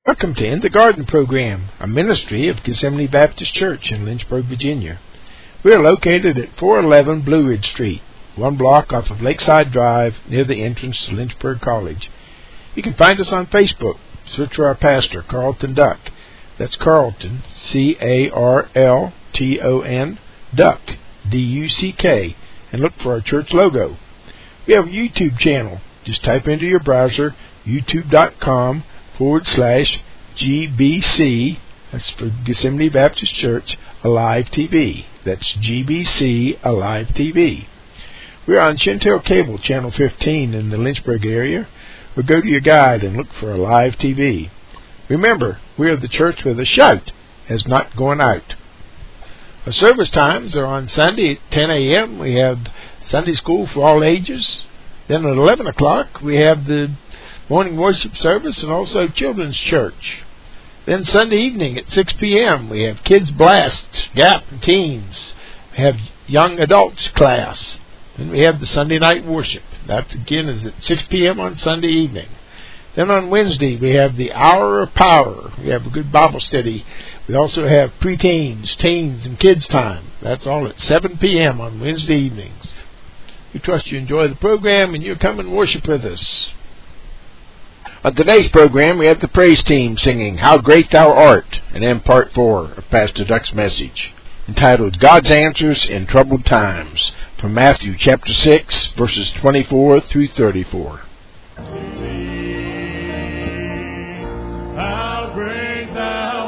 Welcome to In the Garden Program, a ministry of Gethsemane Baptist Church in Lynchburg, Virginia. We are located at 411 Blue Ridge Street, one block off of Lakeside Drive near the entrance to Lynchburg College. You can find us on Facebook. Search for our pastor, Carlton Duck. That's Carlton, C-A-R-L-T-O-N, Duck, D-U-C-K, and look for our church logo. We have a YouTube channel. Just type into your browser youtube.com/GBC, that's for Gethsemane Baptist Church, Alive TV. That's GBC Alive TV. We're on Chantel Cable, Channel 15 in the Lynchburg area, or go to your guide and look for Alive TV. Remember, we are the church where the shout has not gone out. Our service times are on Sunday at 10 a.m. We have Sunday school for all ages. Then at 11 o'clock, we have the morning worship service and also children's church. Then Sunday evening at 6 p.m., we have Kids Blast, Gap, and Teens. We have Young Adults class. Then we have the Sunday night worship. That, again, is at 6 p.m. on Sunday evening. Then on Wednesday, we have the Hour of Power. We have a good Bible study. We also have preteens, teens, and kids time. That's all at 7 p.m. on Wednesday evenings. We trust you enjoy the program and you'll come and worship with us. On today's program, we have the praise team singing How Great Thou Art, and then part 4 of Pastor Duck's message, entitled God's Answers in Troubled Times, from Matthew chapter 6, verses 24 through 34. How great thou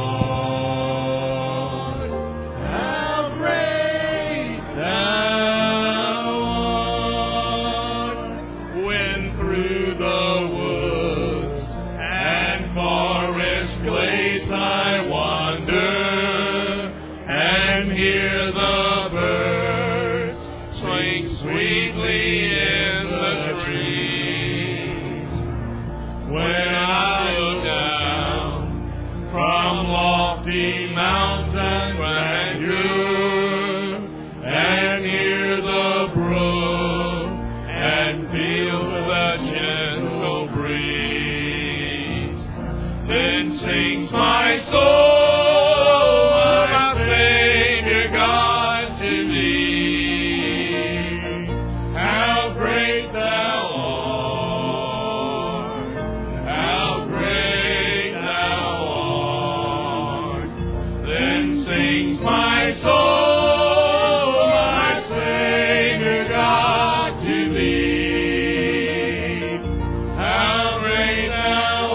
art, how great thou art, when through the woods and forest glades I wander, and hear the birds sing sweetly in the trees. When I look down from lofty mountain grandeur and hear the brook and feel the gentle breeze, then sings my soul, my Savior God, to thee. How great thou art, how great thou art. Then sings my soul, my Savior God, to thee. How great thou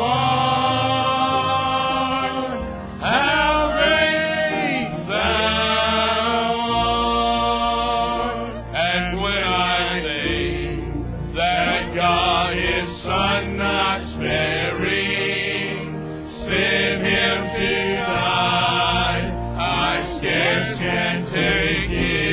art, how great thou art. And when I think that God His Son not sparing sent Him to die, I scarce can take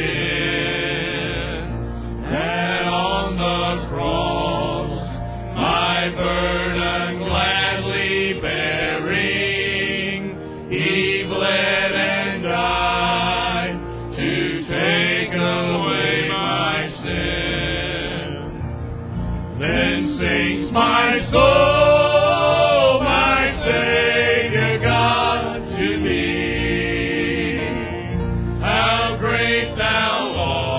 it. And on the cross, my burden gladly bearing, He bled and died to take away my sin. Then sings my soul, my Savior God, to thee. How great thou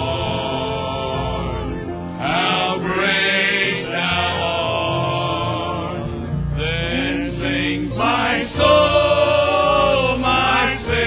art, how great thou art. Then sings my soul, my Savior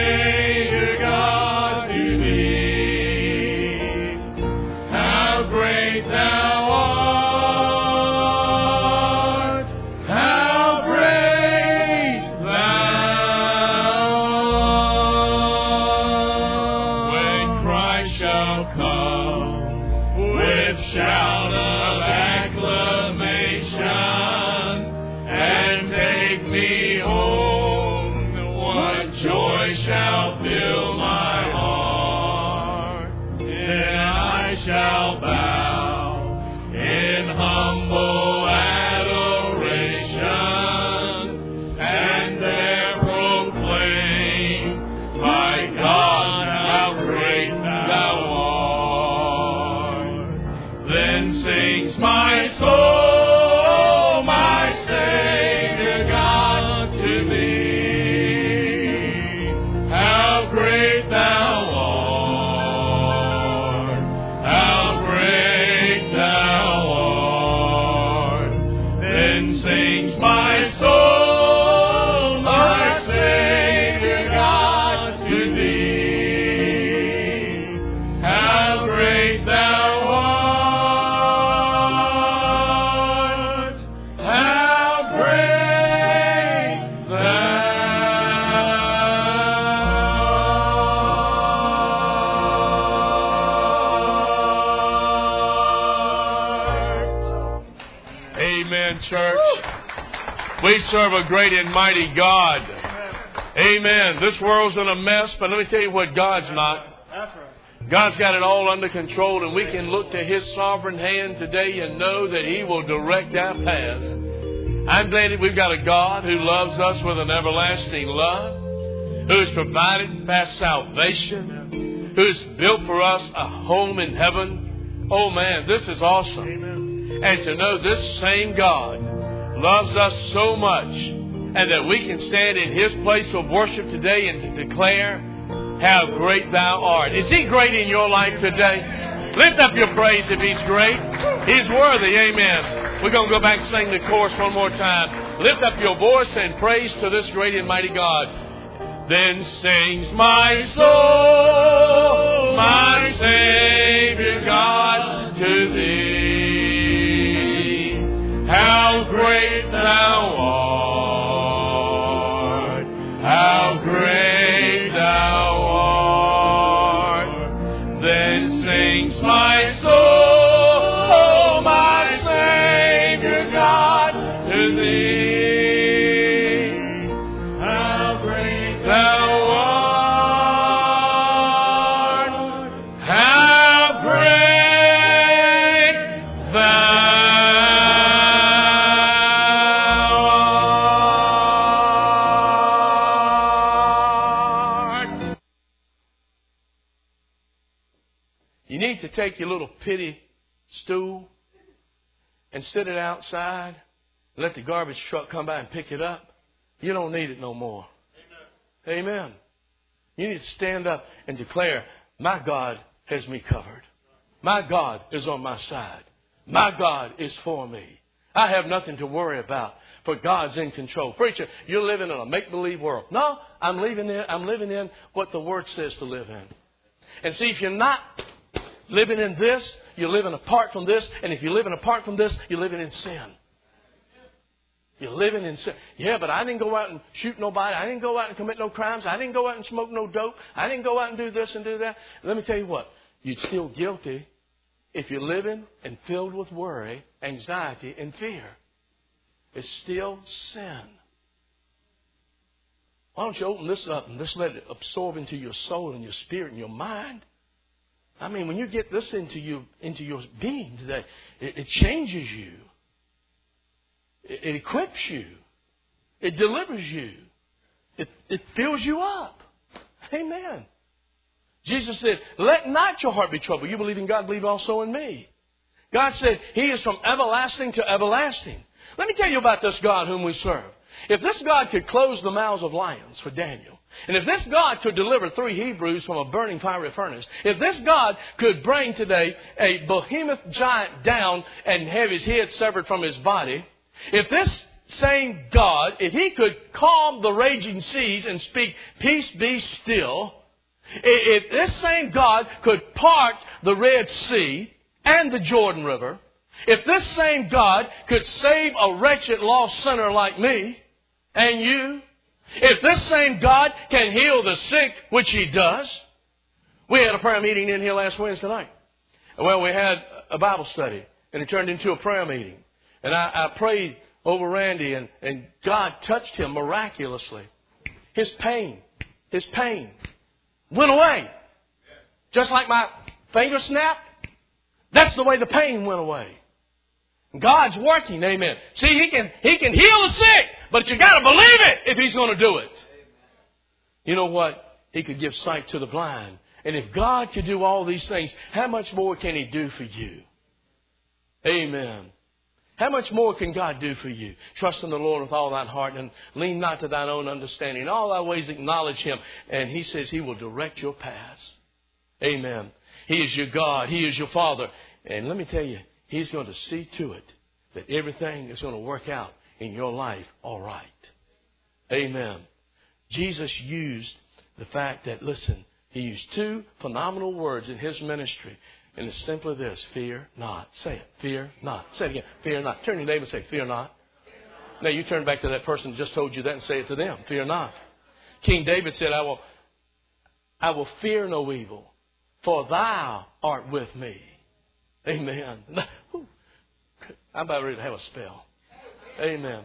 We serve a great and mighty God. Amen. This world's in a mess, but let me tell you what, God's not. God's got it all under control, and we can look to His sovereign hand today and know that He will direct our paths. I'm glad that we've got a God who loves us with an everlasting love, who has provided past salvation, who has built for us a home in heaven. Oh man, this is awesome. And to know this same God loves us so much, and that we can stand in His place of worship today and to declare how great Thou art. Is He great in your life today? Lift up your praise if He's great. He's worthy. Amen. We're going to go back and sing the chorus one more time. Lift up your voice and praise to this great and mighty God. Then sings my soul, my Savior God, to Thee. How great Thou art. How great Thou art. Then sings my soul, my Savior God, to Thee. How great Thou art. How great Thou art. You need to take your little pity stool and sit it outside. Let the garbage truck come by and pick it up. You don't need it no more. Amen. Amen. You need to stand up and declare, my God has me covered. My God is on my side. My God is for me. I have nothing to worry about, for God's in control. Preacher, you're living in a make-believe world. No, I'm living in what the Word says to live in. And see, if you're not living in this, you're living apart from this. And if you're living apart from this, you're living in sin. You're living in sin. Yeah, but I didn't go out and shoot nobody. I didn't go out and commit no crimes. I didn't go out and smoke no dope. I didn't go out and do this and do that. Let me tell you what. You're still guilty if you're living and filled with worry, anxiety, and fear. It's still sin. Why don't you open this up and just let it absorb into your soul and your spirit and your mind? I mean, when you get this into your being today, it changes you. It equips you. It delivers you. It fills you up. Amen. Jesus said, let not your heart be troubled. You believe in God, believe also in me. God said He is from everlasting to everlasting. Let me tell you about this God whom we serve. If this God could close the mouths of lions for Daniel, and if this God could deliver 3 Hebrews from a burning fiery furnace, if this God could bring today a behemoth giant down and have his head severed from his body, if this same God, if He could calm the raging seas and speak, peace be still, if this same God could part the Red Sea and the Jordan River, if this same God could save a wretched lost sinner like me and you, if this same God can heal the sick, which He does. We had a prayer meeting in here last Wednesday night. Well, we had a Bible study, and it turned into a prayer meeting. And I prayed over Randy, and God touched him miraculously. His pain went away. Just like my finger snapped, that's the way the pain went away. God's working, amen. See, He can heal the sick, but you got to believe it if He's going to do it. You know what? He could give sight to the blind. And if God could do all these things, how much more can He do for you? Amen. How much more can God do for you? Trust in the Lord with all thine heart and lean not to thine own understanding. In all thy ways acknowledge Him. And He says He will direct your paths. Amen. He is your God. He is your Father. And let me tell you, He's going to see to it that everything is going to work out in your life all right. Amen. Jesus used the fact that, listen, He used 2 phenomenal words in His ministry. And it's simply this, fear not. Say it, fear not. Say it again, fear not. Turn to your neighbor and say, fear not. Now you turn back to that person who just told you that and say it to them, fear not. King David said, I will fear no evil, for Thou art with me. Amen. I'm about ready to have a spell. Amen.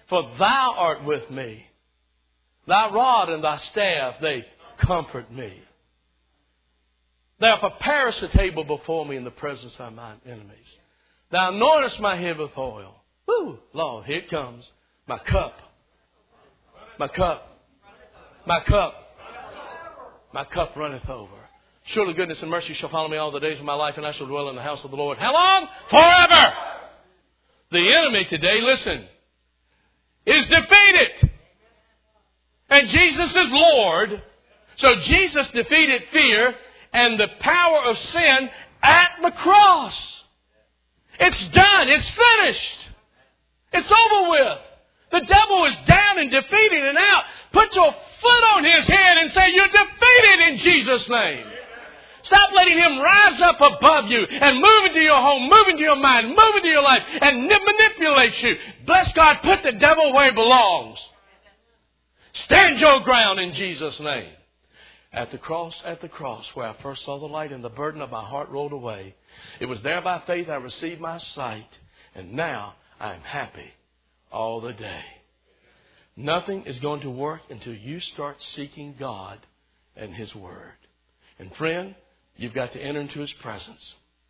For thou art with me. Thy rod and thy staff, they comfort me. Thou preparest a table before me in the presence of mine enemies. Thou anointest my head with oil. Woo! Lord, here it comes. My cup. My cup. My cup. My cup runneth over. Surely goodness and mercy shall follow me all the days of my life, and I shall dwell in the house of the Lord. How long? Forever! The enemy today, listen, is defeated. And Jesus is Lord. So Jesus defeated fear and the power of sin at the cross. It's done. It's finished. It's over with. The devil is down and defeated and out. Put your foot on his head and say, you're defeated in Jesus' name. Stop letting him rise up above you and move into your home, move into your mind, move into your life, and manipulate you. Bless God, put the devil where he belongs. Stand your ground in Jesus' name. At the cross, where I first saw the light and the burden of my heart rolled away. It was there by faith I received my sight, and now I am happy all the day. Nothing is going to work until you start seeking God and His Word. And friend, you've got to enter into His presence.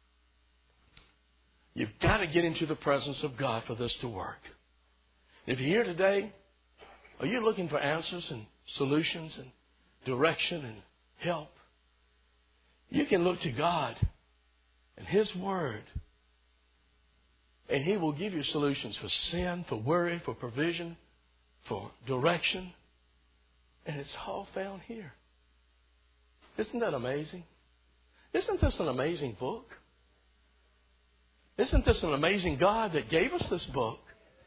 You've got to get into the presence of God for this to work. If you're here today, are you looking for answers and solutions and direction and help? You can look to God and His Word. And He will give you solutions for sin, for worry, for provision, for direction. And it's all found here. Isn't that amazing? Isn't this an amazing book? Isn't this an amazing God that gave us this book?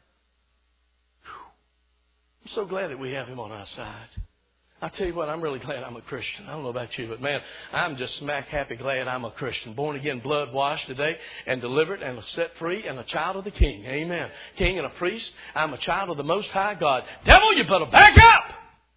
I'm so glad that we have Him on our side. I tell you what, I'm really glad I'm a Christian. I don't know about you, but man, I'm just smack happy glad I'm a Christian. Born again, blood washed today, and delivered and set free, and a child of the King. Amen. King and a priest. I'm a child of the Most High God. Devil, you better back up!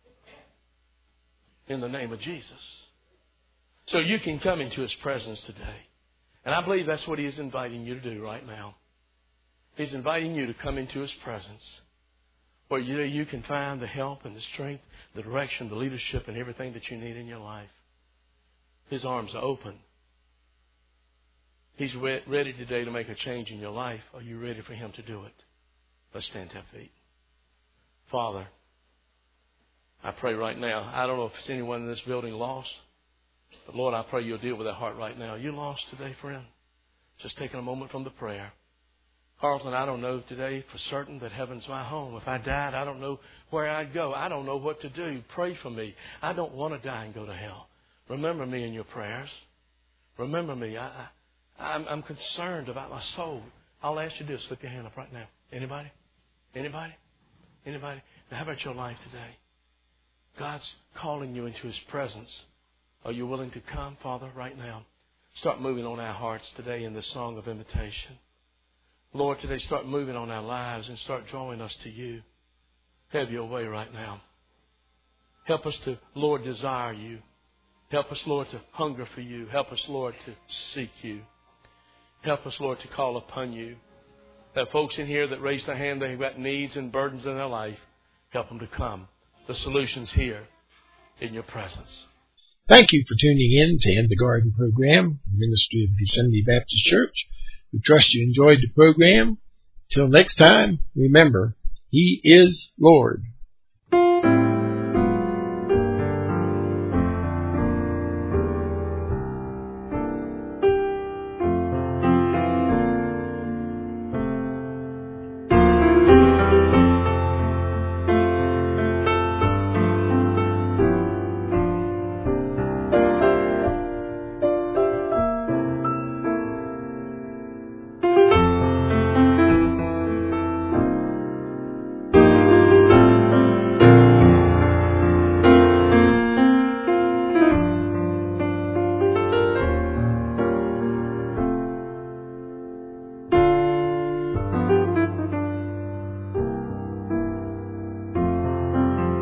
In the name of Jesus. So you can come into His presence today. And I believe that's what He is inviting you to do right now. He's inviting you to come into His presence, where you can find the help and the strength, the direction, the leadership, and everything that you need in your life. His arms are open. He's ready today to make a change in your life. Are you ready for Him to do it? Let's stand to our feet. Father, I pray right now. I don't know if there's anyone in this building lost, but Lord, I pray You'll deal with their heart right now. Are you lost today, friend? Just taking a moment from the prayer. Carlton, I don't know today for certain that heaven's my home. If I died, I don't know where I'd go. I don't know what to do. Pray for me. I don't want to die and go to hell. Remember me in your prayers. Remember me. I'm concerned about my soul. I'll ask you to slip your hand up right now. Anybody? Anybody? Anybody? Now, how about your life today? God's calling you into His presence. Are you willing to come, Father, right now? Start moving on our hearts today in this song of invitation. Lord, today start moving on our lives and start drawing us to You. Have Your way right now. Help us to, Lord, desire You. Help us, Lord, to hunger for You. Help us, Lord, to seek You. Help us, Lord, to call upon You. There are folks in here that raise their hand. They've got needs and burdens in their life. Help them to come. The solution's here in Your presence. Thank you for tuning in to In the Garden program, Ministry of Yosemite Baptist Church. We trust you enjoyed the program. Till next time, remember, He is Lord.